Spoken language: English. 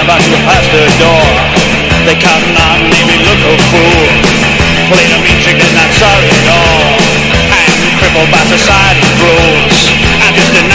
about to pass the door. They counting on me, we look a fool. Playing a mean trick, they're not sorry at all. I'm crippled by society's rules. I'm just a